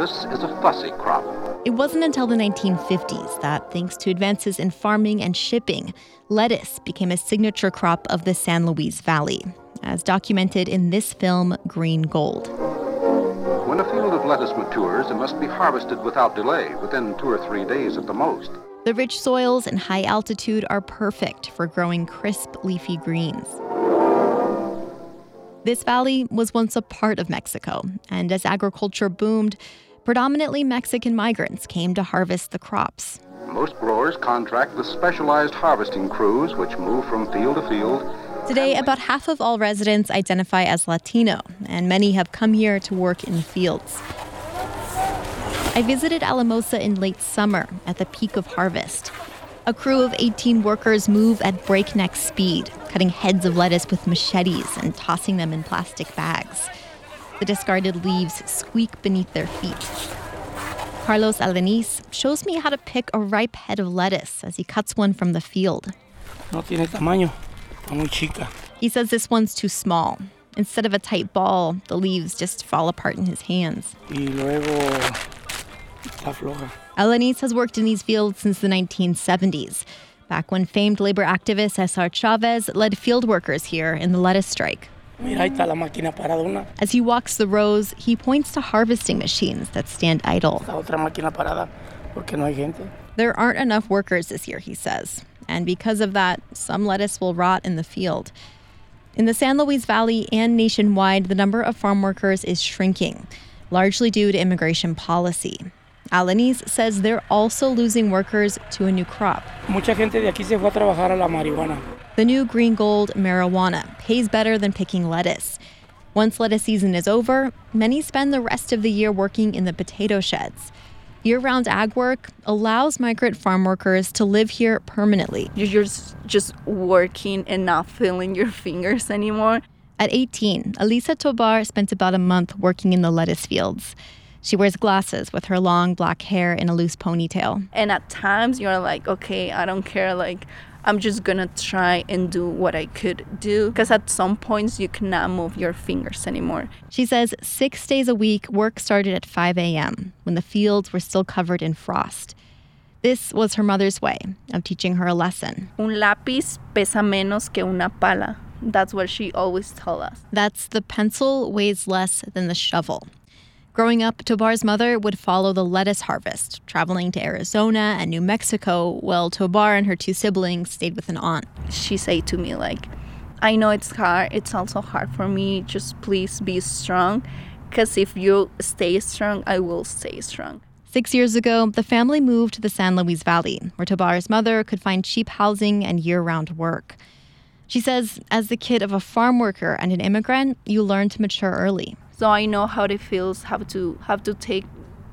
lettuce is a fussy crop. It wasn't until the 1950s that, thanks to advances in farming and shipping, lettuce became a signature crop of the San Luis Valley, as documented in this film, Green Gold. When a field of lettuce matures, it must be harvested without delay, within 2 or 3 days at the most. The rich soils and high altitude are perfect for growing crisp, leafy greens. This valley was once a part of Mexico, and as agriculture boomed, predominantly Mexican migrants came to harvest the crops. Most growers contract with specialized harvesting crews which move from field to field. Today, about half of all residents identify as Latino, and many have come here to work in the fields. I visited Alamosa in late summer at the peak of harvest. A crew of 18 workers move at breakneck speed, cutting heads of lettuce with machetes and tossing them in plastic bags. The discarded leaves squeak beneath their feet. Carlos Alanis shows me how to pick a ripe head of lettuce as he cuts one from the field. No tiene tamaño, está muy chica. He says this one's too small. Instead of a tight ball, the leaves just fall apart in his hands. Y luego está floja. Alanis has worked in these fields since the 1970s, back when famed labor activist Cesar Chavez led field workers here in the lettuce strike. Mira, ahí está la máquina parada. As he walks the rows, he points to harvesting machines that stand idle. Está otra máquina parada porque no hay gente. There aren't enough workers this year, he says, and because of that, some lettuce will rot in the field. In the San Luis Valley and nationwide, the number of farm workers is shrinking, largely due to immigration policy. Alanis says they're also losing workers to a new crop. Mucha gente de aquí se fue a trabajar a la marihuana. The new Green Gold marijuana pays better than picking lettuce. Once lettuce season is over, many spend the rest of the year working in the potato sheds. Year-round ag work allows migrant farm workers to live here permanently. You're just working and not feeling your fingers anymore. At 18, Elisa Tobar spent about a month working in the lettuce fields. She wears glasses with her long black hair in a loose ponytail. And at times you're like, okay, I don't care. Like, I'm just going to try and do what I could do. Because at some points you cannot move your fingers anymore. She says 6 days a week, work started at 5 a.m. when the fields were still covered in frost. This was her mother's way of teaching her a lesson. Un lápiz pesa menos que una pala. That's what she always told us. That's the pencil weighs less than the shovel. Growing up, Tobar's mother would follow the lettuce harvest, traveling to Arizona and New Mexico, while Tobar and her 2 siblings stayed with an aunt. She said to me, like, I know it's hard. It's also hard for me. Just please be strong, because if you stay strong, I will stay strong. 6 years ago, the family moved to the San Luis Valley, where Tobar's mother could find cheap housing and year-round work. She says, as the kid of a farm worker and an immigrant, you learn to mature early. So I know how it feels, have to take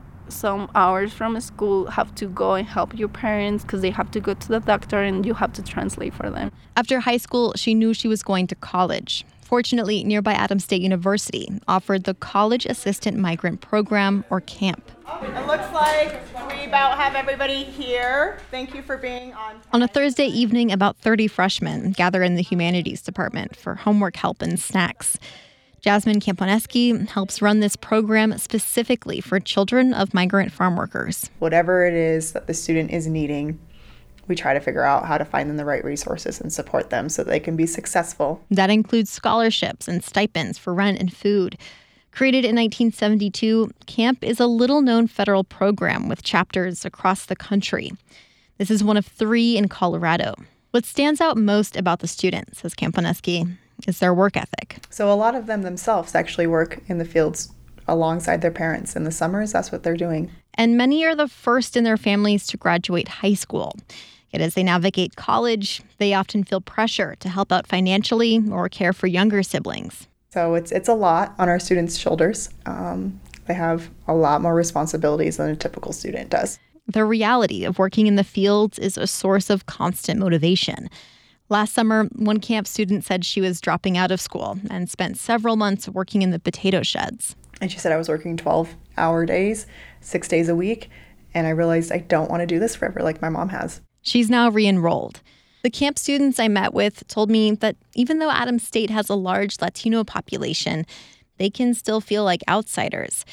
some hours from school, have to go and help your parents because they have to go to the doctor and you have to translate for them. After high school, she knew she was going to college. Fortunately, nearby Adams State University offered the College Assistant Migrant Program, or CAMP. It looks like we about have everybody here. Thank you for being on time. On a Thursday evening, about 30 freshmen gather in the humanities department for homework help and snacks. Jasmine Camponeski helps run this program specifically for children of migrant farm workers. Whatever it is that the student is needing, we try to figure out how to find them the right resources and support them so they can be successful. That includes scholarships and stipends for rent and food. Created in 1972, CAMP is a little-known federal program with chapters across the country. This is one of 3 in Colorado. What stands out most about the students, says Camponeski, is their work ethic. So a lot of them themselves actually work in the fields alongside their parents. In the summers, that's what they're doing. And many are the first in their families to graduate high school. Yet as they navigate college, they often feel pressure to help out financially or care for younger siblings. So it's a lot on our students' shoulders. They have a lot more responsibilities than a typical student does. The reality of working in the fields is a source of constant motivation. Last summer, one camp student said she was dropping out of school and spent several months working in the potato sheds. And she said, I was working 12-hour days, 6 days a week, and I realized I don't want to do this forever like my mom has. She's now re-enrolled. The camp students I met with told me that even though Adams State has a large Latino population, they can still feel like outsiders.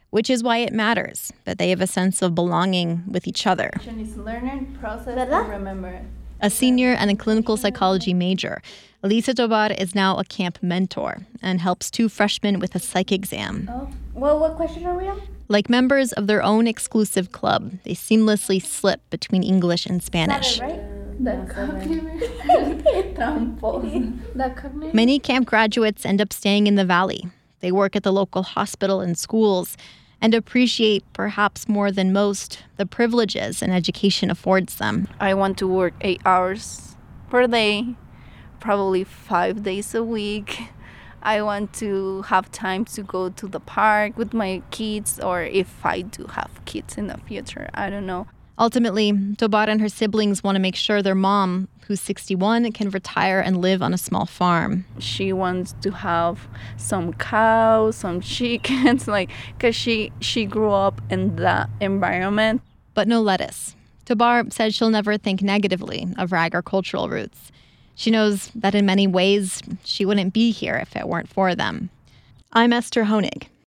which is why it matters that they have a sense of belonging with each other. Is learn, process, and remember. A senior and a clinical psychology major, Elisa Tobar is now a camp mentor and helps 2 freshmen with a psych exam. Well, what question are we on? Like members of their own exclusive club, they seamlessly slip between English and Spanish. Many camp graduates end up staying in the valley. They work at the local hospital and schools and appreciate, perhaps more than most, the privileges an education affords them. I want to work 8 hours per day, probably 5 days a week. I want to have time to go to the park with my kids, or if I do have kids in the future, I don't know. Ultimately, Tobar and her siblings want to make sure their mom, who's 61, can retire and live on a small farm. She wants to have some cows, some chickens, because she grew up in that environment. But no lettuce. Tobar says she'll never think negatively of her agricultural roots. She knows that in many ways, she wouldn't be here if it weren't for them. I'm Esther Honig.